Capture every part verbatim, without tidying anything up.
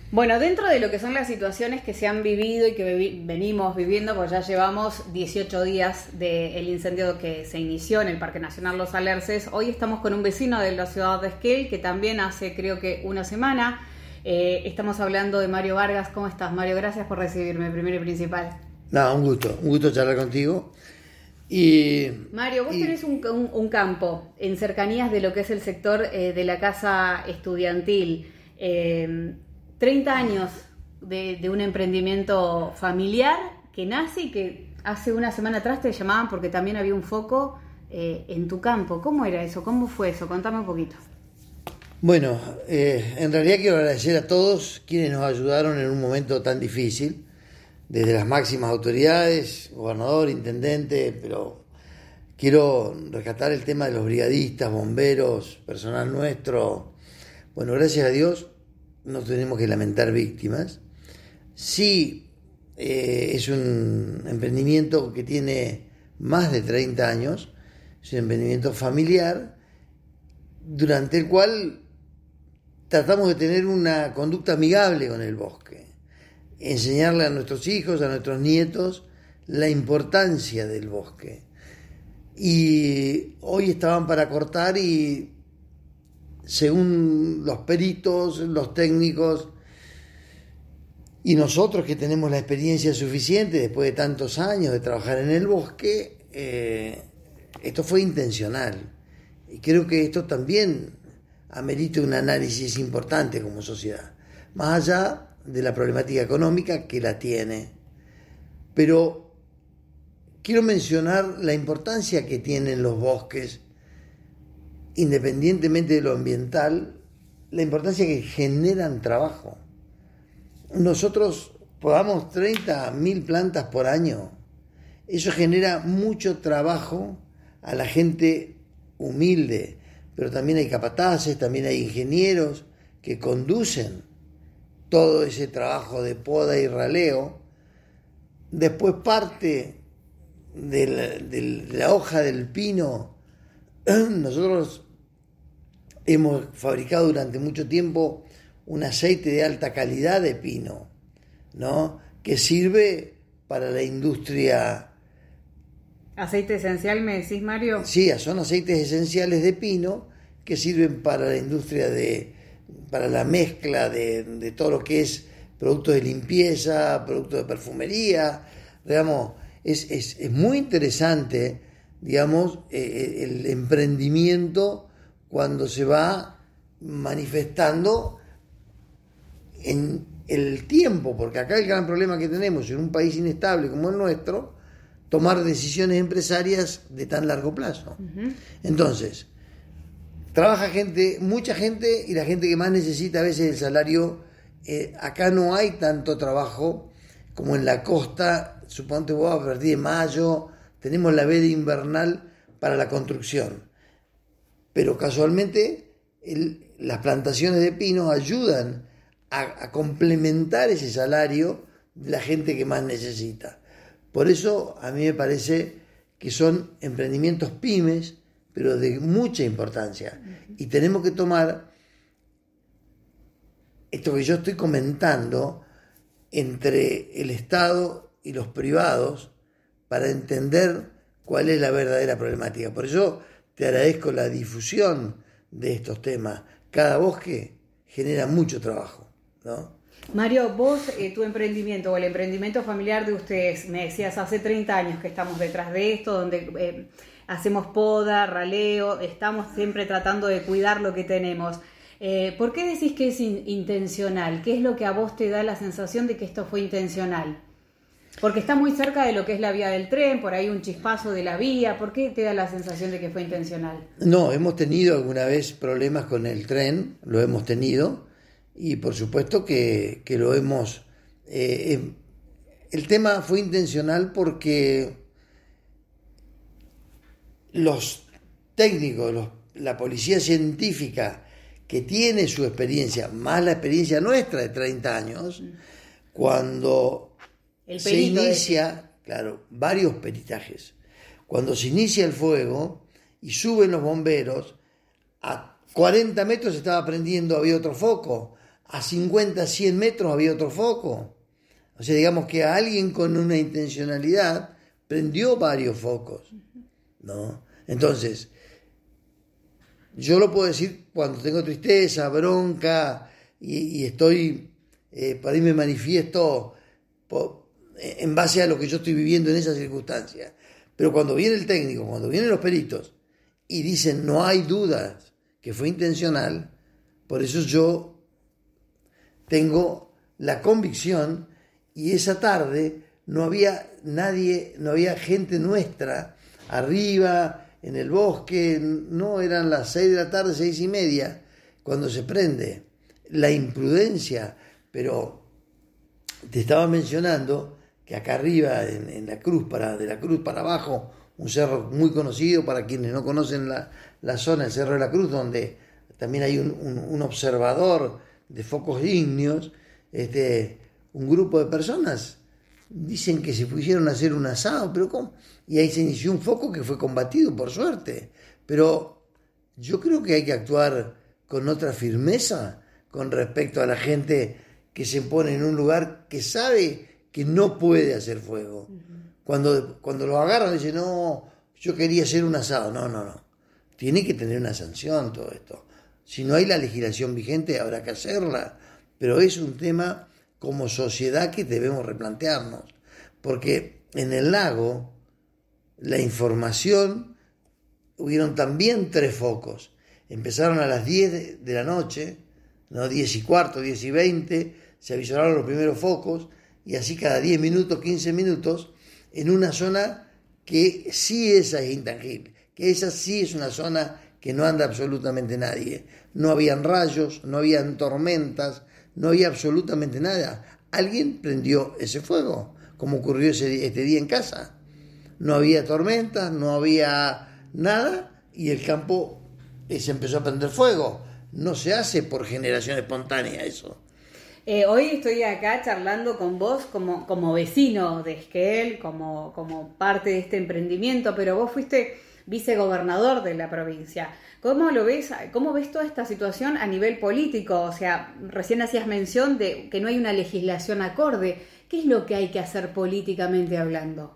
Bueno, dentro de lo que son las situaciones que se han vivido y que vi- venimos viviendo, pues ya llevamos dieciocho días del incendio que se inició en el Parque Nacional Los Alerces. Hoy estamos con un vecino de la ciudad de Esquel, que también hace creo que una semana. Eh, estamos hablando de Mario Vargas. ¿Cómo estás, Mario? Gracias por recibirme, primero y principal. No, un gusto, un gusto charlar contigo. Y Mario, vos y, tenés un, un, un campo en cercanías de lo que es el sector eh, de la casa estudiantil. Eh, treinta años de, de un emprendimiento familiar que nace y que hace una semana atrás te llamaban porque también había un foco eh, en tu campo. ¿Cómo era eso? ¿Cómo fue eso? Contame un poquito. Bueno, eh, en realidad quiero agradecer a todos quienes nos ayudaron en un momento tan difícil, desde las máximas autoridades, gobernador, intendente, pero quiero rescatar el tema de los brigadistas, bomberos, personal nuestro. Bueno, gracias a Dios no tenemos que lamentar víctimas. Sí, eh, es un emprendimiento que tiene más de treinta años, es un emprendimiento familiar, durante el cual tratamos de tener una conducta amigable con el bosque, enseñarle a nuestros hijos, a nuestros nietos, la importancia del bosque. Y hoy estaban para cortar y, según los peritos, los técnicos y nosotros que tenemos la experiencia suficiente después de tantos años de trabajar en el bosque, eh, esto fue intencional. Y creo que esto también amerita un análisis importante como sociedad, más allá de la problemática económica que la tiene. Pero quiero mencionar la importancia que tienen los bosques, independientemente de lo ambiental, la importancia que generan trabajo. Nosotros podamos treinta mil plantas por año, eso genera mucho trabajo a la gente humilde, pero también hay capataces, también hay ingenieros que conducen todo ese trabajo de poda y raleo. Después parte de la, de la hoja del pino. Nosotros hemos fabricado durante mucho tiempo un aceite de alta calidad de pino, ¿no? Que sirve para la industria. ¿Aceite esencial me decís, Mario? Sí, son aceites esenciales de pino que sirven para la industria de, para la mezcla de, de todo lo que es productos de limpieza, productos de perfumería. Digamos, es, es, es muy interesante, digamos, eh, el emprendimiento cuando se va manifestando en el tiempo, porque acá el gran problema que tenemos en un país inestable como el nuestro, tomar decisiones empresarias de tan largo plazo. Uh-huh. Entonces, trabaja gente, mucha gente, y la gente que más necesita a veces el salario, eh, acá no hay tanto trabajo como en la costa. Suponte vos, a partir de mayo tenemos la veda invernal para la construcción, pero casualmente el, las plantaciones de pinos ayudan a, a complementar ese salario de la gente que más necesita. Por eso a mí me parece que son emprendimientos pymes, pero de mucha importancia. Y tenemos que tomar esto que yo estoy comentando entre el Estado y los privados para entender cuál es la verdadera problemática. Por eso te agradezco la difusión de estos temas. Cada bosque genera mucho trabajo, ¿no? Mario, vos, eh, tu emprendimiento o el emprendimiento familiar de ustedes, me decías, hace treinta años que estamos detrás de esto, donde eh, hacemos poda, raleo, estamos siempre tratando de cuidar lo que tenemos. Eh, ¿Por qué decís que es in- intencional? ¿Qué es lo que a vos te da la sensación de que esto fue intencional? Porque está muy cerca de lo que es la vía del tren, por ahí un chispazo de la vía. ¿Por qué te da la sensación de que fue intencional? No, hemos tenido alguna vez problemas con el tren, lo hemos tenido, y por supuesto que, que lo hemos... Eh, el tema fue intencional porque los técnicos, los, la policía científica que tiene su experiencia, más la experiencia nuestra de treinta años, cuando se inicia, de... claro, varios peritajes, cuando se inicia el fuego y suben los bomberos, a cuarenta metros estaba prendiendo, había otro foco, a cincuenta, cien metros había otro foco. O sea, digamos que alguien con una intencionalidad prendió varios focos, ¿no? Entonces, yo lo puedo decir cuando tengo tristeza, bronca, y, y estoy, eh, por ahí me manifiesto por, en base a lo que yo estoy viviendo en esa circunstancia. Pero cuando viene el técnico, cuando vienen los peritos, y dicen no hay dudas que fue intencional, por eso yo tengo la convicción, y esa tarde no había nadie, no había gente nuestra arriba en el bosque, no eran las seis de la tarde, seis y media, cuando se prende. La imprudencia, pero te estaba mencionando que acá arriba en, en la cruz, para, de la cruz para abajo, un cerro muy conocido para quienes no conocen la, la zona, el Cerro de la Cruz, donde también hay un, un, un observador de focos ígneos, este, un grupo de personas dicen que se pusieron a hacer un asado, pero ¿cómo? Y ahí se inició un foco que fue combatido, por suerte. Pero yo creo que hay que actuar con otra firmeza con respecto a la gente que se pone en un lugar que sabe que no puede hacer fuego. Uh-huh. Cuando, cuando lo agarran dicen, no, yo quería hacer un asado. No, no, no. Tiene que tener una sanción todo esto. Si no hay la legislación vigente, habrá que hacerla. Pero es un tema como sociedad que debemos replantearnos. Porque en el lago, la información, hubieron también tres focos. Empezaron a las diez de la noche, ¿no? diez y cuarto, diez y veinte, se avisaron los primeros focos, y así cada diez minutos, quince minutos, en una zona que sí esa es intangible, que esa sí es una zona que no anda absolutamente nadie. No habían rayos, no habían tormentas, no había absolutamente nada. Alguien prendió ese fuego, como ocurrió ese, este día en casa. No había tormentas, no había nada, y el campo se empezó a prender fuego. No se hace por generación espontánea eso. Eh, hoy estoy acá charlando con vos como, como vecino de Esquel, como, como parte de este emprendimiento, pero vos fuiste vicegobernador de la provincia. ¿Cómo lo ves? ¿Cómo ves toda esta situación a nivel político? O sea, recién hacías mención de que no hay una legislación acorde. ¿Qué es lo que hay que hacer políticamente hablando?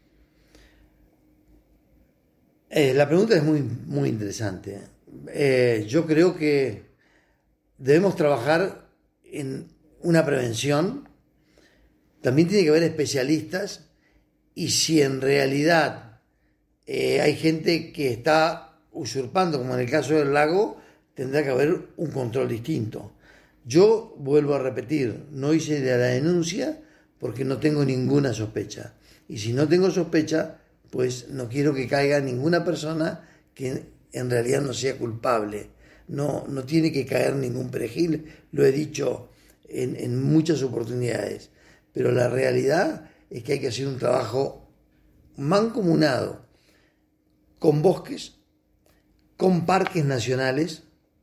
Eh, la pregunta es muy, muy interesante. Eh, yo creo que debemos trabajar en una prevención. También tiene que haber especialistas, y si en realidad eh, hay gente que está usurpando, como en el caso del lago, tendrá que haber un control distinto. Yo vuelvo a repetir, no hice de la denuncia porque no tengo ninguna sospecha, y si no tengo sospecha, pues no quiero que caiga ninguna persona que en realidad no sea culpable. No, no tiene que caer ningún perejil, lo he dicho en, en muchas oportunidades, pero la realidad es que hay que hacer un trabajo mancomunado con bosques, con parques nacionales,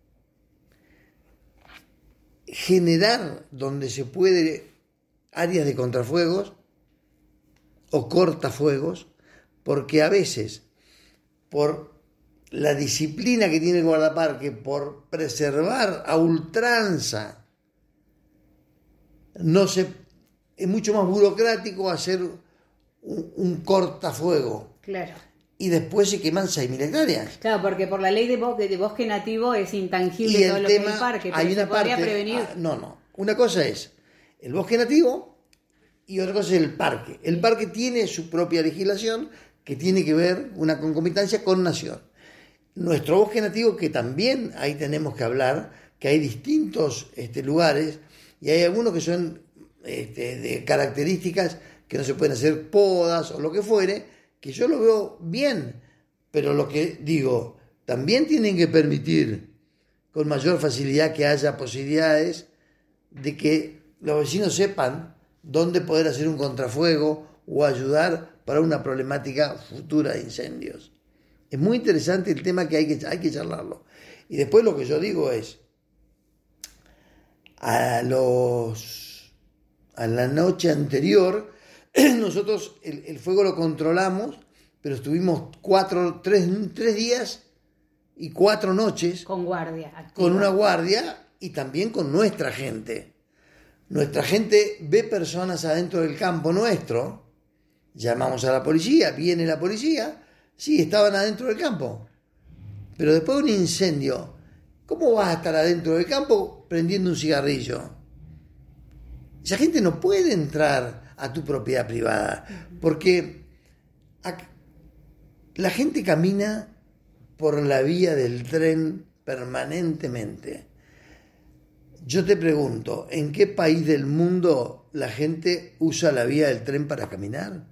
generar donde se puede áreas de contrafuegos o cortafuegos, porque a veces, por la disciplina que tiene el guardaparque, por preservar a ultranza, no se, es mucho más burocrático hacer un, un cortafuego. Claro. Y después se queman seis mil hectáreas. Claro, porque por la ley de bosque, de bosque nativo es intangible todo lo que es el parque, pero hay se una podría parte, prevenir. Ah, no, no. Una cosa es el bosque nativo y otra cosa es el parque. El parque tiene su propia legislación que tiene que ver una concomitancia con nación. Nuestro bosque nativo, que también ahí tenemos que hablar, que hay distintos este, lugares, y hay algunos que son este, de características que no se pueden hacer podas o lo que fuere, que yo lo veo bien, pero lo que digo, también tienen que permitir con mayor facilidad que haya posibilidades de que los vecinos sepan dónde poder hacer un contrafuego o ayudar para una problemática futura de incendios. Es muy interesante el tema que hay que, hay que charlarlo. Y después lo que yo digo es, a los a la noche anterior, nosotros el, el fuego lo controlamos, pero estuvimos cuatro, tres, tres días y cuatro noches con guardia activa. Con una guardia, y también con nuestra gente. Nuestra gente ve personas adentro del campo nuestro, llamamos a la policía, viene la policía, sí, estaban adentro del campo. Pero después de un incendio, ¿cómo vas a estar adentro del campo prendiendo un cigarrillo? Esa gente no puede entrar a tu propiedad privada, porque la gente camina por la vía del tren permanentemente. Yo te pregunto, ¿en qué país del mundo la gente usa la vía del tren para caminar?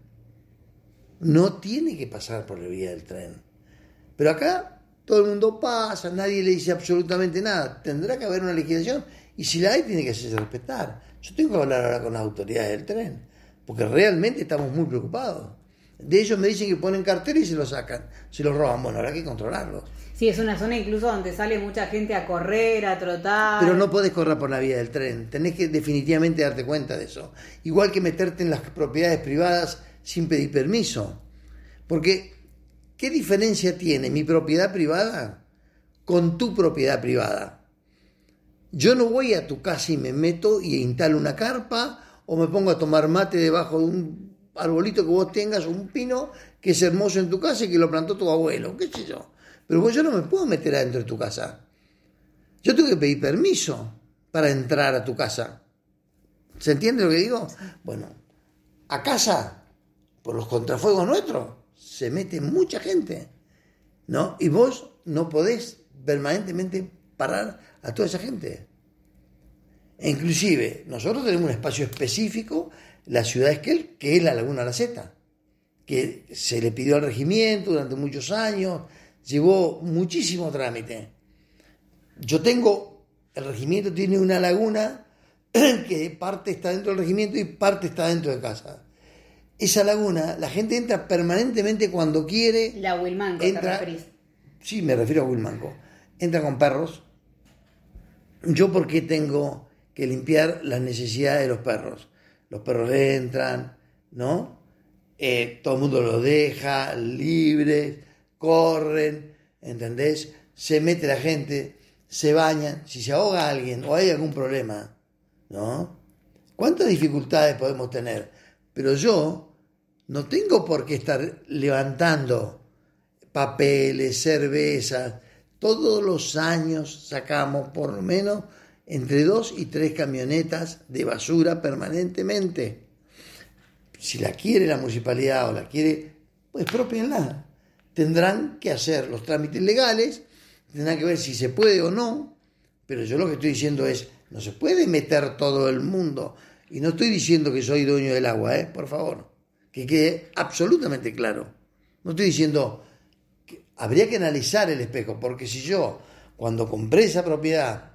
No tiene que pasar por la vía del tren. Pero acá todo el mundo pasa, nadie le dice absolutamente nada. Tendrá que haber una legislación y si la hay tiene que hacerse respetar. Yo tengo que hablar ahora con las autoridades del tren, porque realmente estamos muy preocupados. De ellos me dicen que ponen carteles y se los sacan, se los roban. Bueno, habrá que controlarlos. Sí, es una zona incluso donde sale mucha gente a correr, a trotar. Pero no podés correr por la vía del tren, tenés que definitivamente darte cuenta de eso. Igual que meterte en las propiedades privadas sin pedir permiso. Porque, ¿qué diferencia tiene mi propiedad privada con tu propiedad privada? Yo no voy a tu casa y me meto y instalo una carpa o me pongo a tomar mate debajo de un arbolito que vos tengas, un pino que es hermoso en tu casa y que lo plantó tu abuelo, qué sé yo. Pero yo no me puedo meter adentro de tu casa. Yo tengo que pedir permiso para entrar a tu casa. ¿Se entiende lo que digo? Bueno, a casa, por los contrafuegos nuestros, se mete mucha gente, ¿no? Y vos no podés permanentemente parar a toda esa gente. E inclusive, nosotros tenemos un espacio específico, la ciudad Esquel, que es la Laguna La Zeta, que se le pidió al regimiento durante muchos años, llevó muchísimo trámite. Yo tengo, el regimiento tiene una laguna que parte está dentro del regimiento y parte está dentro de casa. Esa laguna, la gente entra permanentemente cuando quiere. La Huilmanco, entra, ¿te referís? Sí, me refiero a Huilmanco. Entra con perros. ¿Yo por qué tengo que limpiar las necesidades de los perros? Los perros entran, ¿no? Eh, todo el mundo los deja libres, corren, ¿entendés? Se mete la gente, se bañan, si se ahoga alguien o hay algún problema, ¿no? ¿Cuántas dificultades podemos tener? Pero yo no tengo por qué estar levantando papeles, cervezas. Todos los años sacamos por lo menos entre dos y tres camionetas de basura permanentemente. Si la quiere la municipalidad o la quiere, pues expropienla. Tendrán que hacer los trámites legales, tendrán que ver si se puede o no, pero yo lo que estoy diciendo es, no se puede meter todo el mundo, y no estoy diciendo que soy dueño del agua, ¿eh? Por favor, que quede absolutamente claro. No estoy diciendo que habría que analizar el espejo, porque si yo, cuando compré esa propiedad,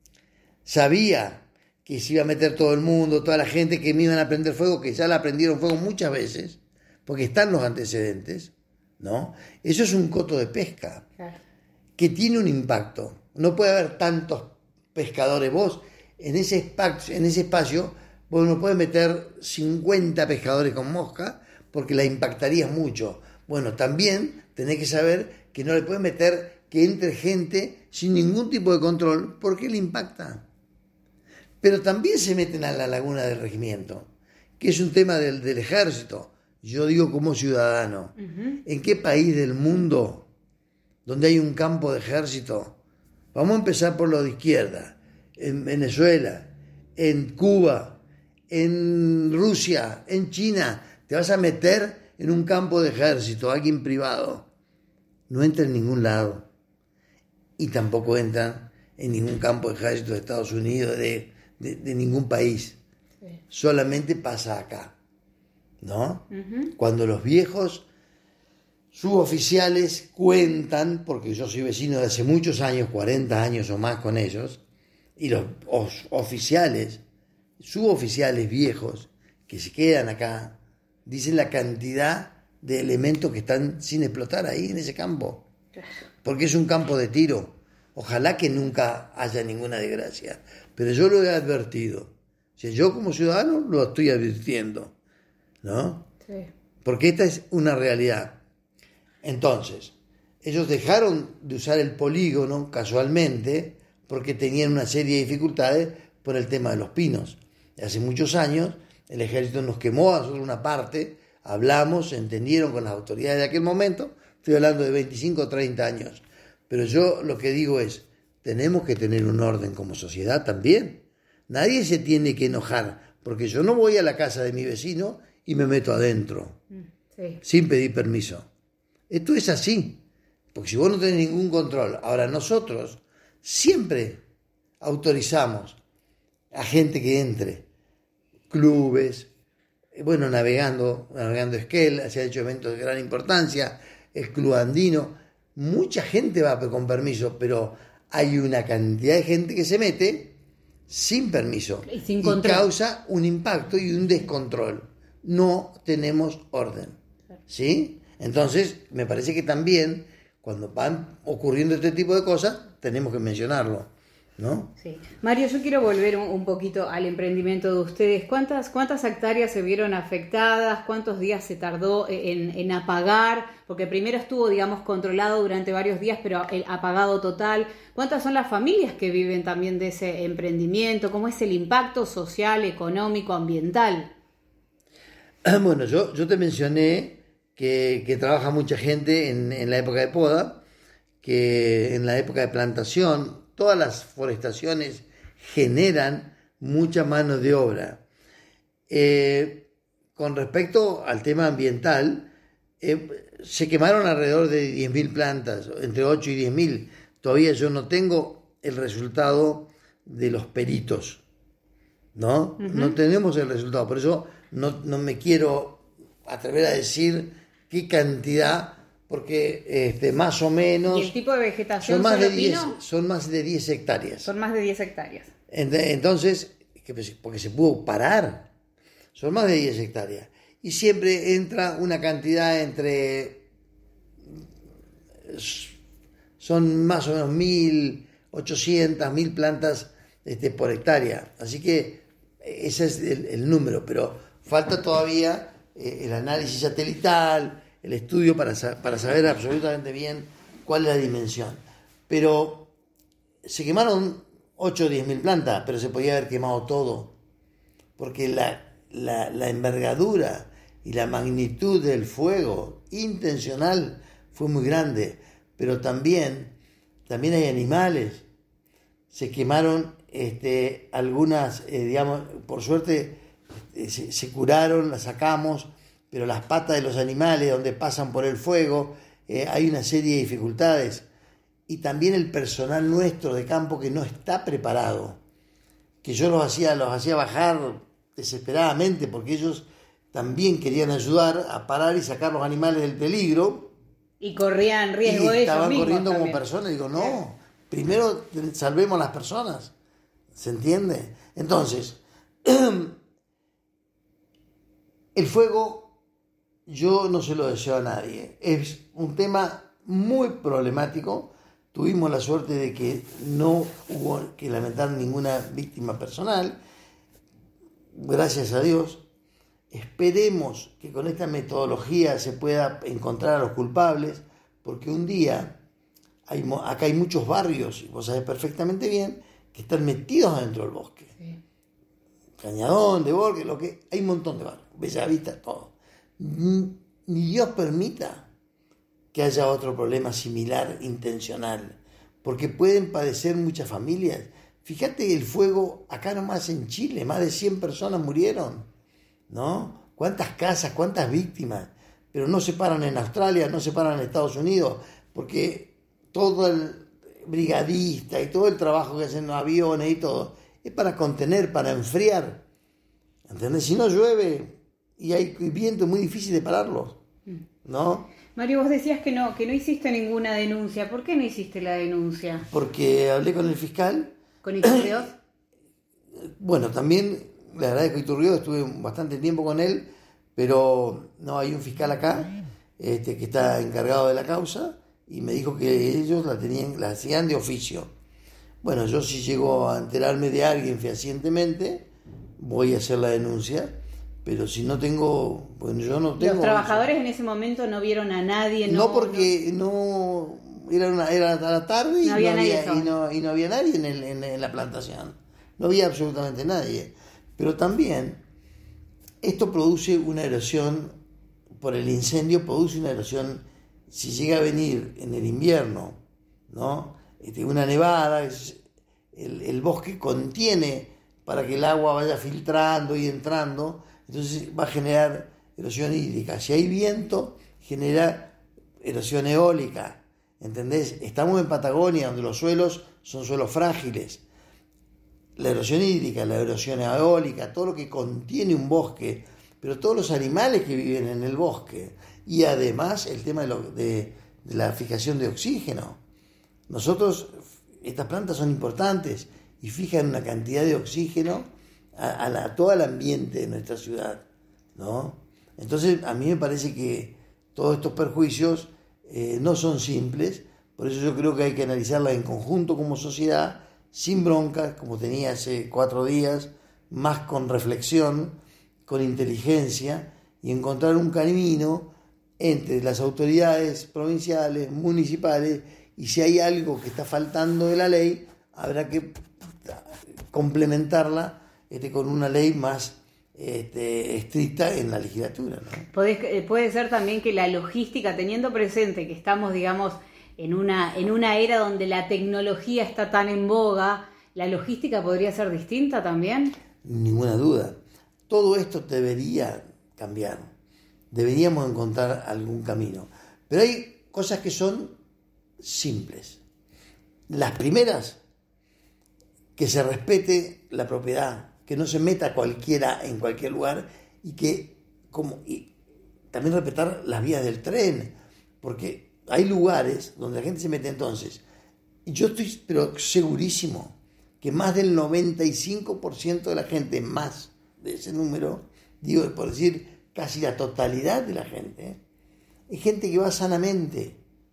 sabía que se iba a meter todo el mundo, toda la gente, que me iban a prender fuego, que ya la prendieron fuego muchas veces, porque están los antecedentes, ¿no? Eso es un coto de pesca, claro, que tiene un impacto. No puede haber tantos pescadores. Vos, en ese espacio, en ese espacio, vos no podés meter cincuenta pescadores con mosca, porque la impactarías mucho. Bueno, también tenés que saber que no le puedes meter que entre gente sin ningún tipo de control, porque le impacta. Pero también se meten a la laguna del regimiento, que es un tema del, del ejército. Yo digo como ciudadano, uh-huh. ¿En qué país del mundo donde hay un campo de ejército? Vamos a empezar por lo de izquierda. En Venezuela, en Cuba, en Rusia, en China, te vas a meter en un campo de ejército, alguien privado. No entra en ningún lado. Y tampoco entran en ningún campo de ejército de Estados Unidos, de, de, de ningún país. Sí. Solamente pasa acá, ¿no? Uh-huh. Cuando los viejos suboficiales cuentan, porque yo soy vecino de hace muchos años, cuarenta años o más con ellos, y los oficiales, suboficiales viejos que se quedan acá, dicen la cantidad de elementos que están sin explotar ahí en ese campo, porque es un campo de tiro. Ojalá que nunca haya ninguna desgracia, pero yo lo he advertido. O sea, yo como ciudadano lo estoy advirtiendo, ¿no? Sí. Porque esta es una realidad. Entonces, ellos dejaron de usar el polígono casualmente porque tenían una serie de dificultades por el tema de los pinos. Hace muchos años el ejército nos quemó a nosotros una parte, hablamos, se entendieron con las autoridades de aquel momento, estoy hablando de veinticinco o treinta años, pero yo lo que digo es, tenemos que tener un orden como sociedad también. Nadie se tiene que enojar, porque yo no voy a la casa de mi vecino y me meto adentro, sí, sin pedir permiso. Esto es así, porque si vos no tenés ningún control, ahora nosotros siempre autorizamos a gente que entre, clubes, bueno, navegando, navegando Esquel, se ha hecho eventos de gran importancia, el Club Andino, mucha gente va con permiso, pero hay una cantidad de gente que se mete sin permiso y, sin y causa un impacto y un descontrol. No tenemos orden, ¿sí? Entonces, me parece que también, cuando van ocurriendo este tipo de cosas, tenemos que mencionarlo, ¿no? Sí. Mario, yo quiero volver un, un poquito al emprendimiento de ustedes. ¿Cuántas, cuántas hectáreas se vieron afectadas? ¿Cuántos días se tardó en, en apagar? Porque primero estuvo, digamos, controlado durante varios días, pero el apagado total. ¿Cuántas son las familias que viven también de ese emprendimiento? ¿Cómo es el impacto social, económico, ambiental? Bueno, yo, yo te mencioné que, que trabaja mucha gente en, en la época de poda, que en la época de plantación, todas las forestaciones generan mucha mano de obra. Eh, con respecto al tema ambiental, eh, se quemaron alrededor de diez mil plantas, entre ocho y diez mil. Todavía yo no tengo el resultado de los peritos, ¿no? Uh-huh. No tenemos el resultado, por eso no, no me quiero atrever a decir qué cantidad, porque este, más o menos... ¿Y el tipo de vegetación son más de diez, pino? Son más de diez hectáreas. Son más de diez hectáreas. Entonces, porque se pudo parar, son más de diez hectáreas. Y siempre entra una cantidad entre... Son más o menos mil ochocientas, mil plantas este, por hectárea. Así que ese es el, el número, pero falta todavía eh, el análisis satelital, el estudio para, para saber absolutamente bien cuál es la dimensión. Pero se quemaron ocho o diez mil plantas, pero se podía haber quemado todo, porque la, la, la envergadura y la magnitud del fuego intencional fue muy grande, pero también, también hay animales. Se quemaron este, algunas, eh, digamos, por suerte eh, se, se curaron, las sacamos, pero las patas de los animales donde pasan por el fuego, eh, hay una serie de dificultades. Y también el personal nuestro de campo que no está preparado, que yo los hacía, los hacía bajar desesperadamente porque ellos también querían ayudar a parar y sacar los animales del peligro. Y corrían riesgo y de ellos estaban mismos corriendo también. como personas. Digo, no, primero salvemos las personas. ¿Se entiende? Entonces, el fuego yo no se lo deseo a nadie. Es un tema muy problemático. Tuvimos la suerte de que no hubo que lamentar ninguna víctima personal. Gracias a Dios. Esperemos que con esta metodología se pueda encontrar a los culpables, porque un día, hay, acá hay muchos barrios, y vos sabés perfectamente bien, que están metidos adentro del bosque. Sí. Cañadón, de Borges, lo que hay un montón de barrios, Bellavista, todo. Ni Dios permita que haya otro problema similar, intencional, porque pueden padecer muchas familias. Fíjate el fuego, acá nomás en Chile, más de cien personas murieron, ¿no? ¿Cuántas casas, cuántas víctimas? Pero no se paran en Australia, no se paran en Estados Unidos, porque todo el brigadista y todo el trabajo que hacen los aviones y todo, es para contener, para enfriar, ¿entendés? Si no llueve y hay viento, es muy difícil de pararlos, ¿no? Mario, vos decías que no, que no hiciste ninguna denuncia. ¿Por qué no hiciste la denuncia? Porque hablé con el fiscal. ¿Con Iturrioz? Bueno, también le agradezco a Iturrioz, estuve bastante tiempo con él, pero no, hay un fiscal acá este, que está encargado de la causa y me dijo que ellos la tenían, la hacían de oficio. Bueno, yo si llego a enterarme de alguien fehacientemente, voy a hacer la denuncia. Pero si no tengo, bueno, yo no tengo... ¿Los trabajadores en ese momento no vieron a nadie? No, no porque no, era, una, era a la tarde y no no había, había, nadie y no, y no había nadie en, el, en, en la plantación. No había absolutamente nadie. Pero también esto produce una erosión, por el incendio produce una erosión, si llega a venir en el invierno, ¿no? Este, una nevada, el, el bosque contiene para que el agua vaya filtrando y entrando, entonces va a generar erosión hídrica. Si hay viento, genera erosión eólica, ¿entendés? Estamos en Patagonia, donde los suelos son suelos frágiles. La erosión hídrica, la erosión eólica, todo lo que contiene un bosque, pero todos los animales que viven en el bosque, y además el tema de, lo, de, de la fijación de oxígeno. Nosotros, estas plantas son importantes y fijan una cantidad de oxígeno a, a, la, a todo el ambiente de nuestra ciudad, ¿no? Entonces, a mí me parece que todos estos perjuicios eh, no son simples, por eso yo creo que hay que analizarlas en conjunto como sociedad, sin broncas, como tenía hace cuatro días, más con reflexión, con inteligencia, y encontrar un camino entre las autoridades provinciales, municipales, y si hay algo que está faltando de la ley, habrá que complementarla este, con una ley más este, estricta en la legislatura, ¿no? Puede, puede ser también que la logística, teniendo presente que estamos, digamos, en una, en una era donde la tecnología está tan en boga, ¿la logística podría ser distinta también? Ninguna duda. Todo esto debería cambiar. Deberíamos encontrar algún camino. Pero hay cosas que son simples. Las primeras, que se respete la propiedad, que no se meta cualquiera en cualquier lugar, y que como y también respetar las vías del tren, porque hay lugares donde la gente se mete. Entonces, yo estoy pero segurísimo que más del noventa y cinco por ciento de la gente, más de ese número, digo, por decir casi la totalidad de la gente, ¿eh? Es gente que va sanamente,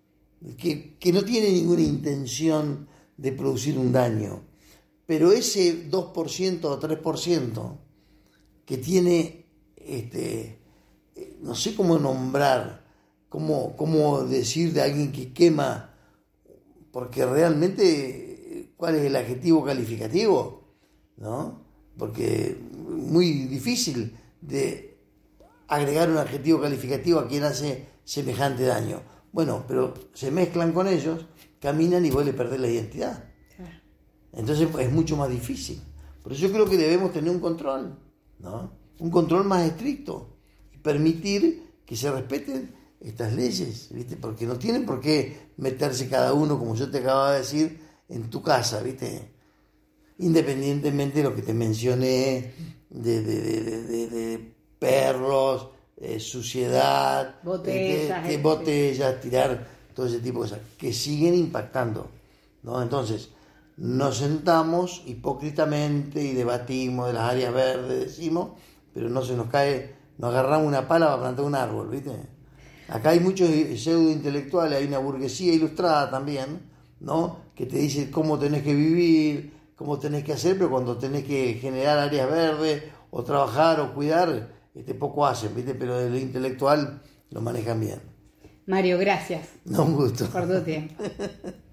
que, que no tiene ninguna intención de producir un daño, pero ese dos por ciento o tres por ciento que tiene, este, no sé cómo nombrar, cómo, cómo decir de alguien que quema, porque realmente, ¿cuál es el adjetivo calificativo? ¿No? Porque muy difícil de agregar un adjetivo calificativo a quien hace semejante daño. Bueno, pero se mezclan con ellos, caminan y vos le perdés la identidad. Entonces es mucho más difícil. Por eso yo creo que debemos tener un control, ¿no? Un control más estricto y permitir que se respeten estas leyes, ¿viste? Porque no tienen por qué meterse cada uno, como yo te acababa de decir, en tu casa, ¿viste? Independientemente de lo que te mencioné, de, de, de, de, de perros, eh, suciedad, botellas, de, de, de botellas, tirar todo ese tipo de cosas, que siguen impactando, ¿no? Entonces, nos sentamos hipócritamente y debatimos de las áreas verdes, decimos, pero no se nos cae, nos agarramos una pala para plantar un árbol, ¿viste? Acá hay muchos pseudo intelectuales, hay una burguesía ilustrada también, ¿no? Que te dice cómo tenés que vivir, cómo tenés que hacer, pero cuando tenés que generar áreas verdes o trabajar o cuidar, este, poco hacen, ¿viste? Pero de lo intelectual lo manejan bien. Mario, gracias. No, un gusto. Por tu tiempo.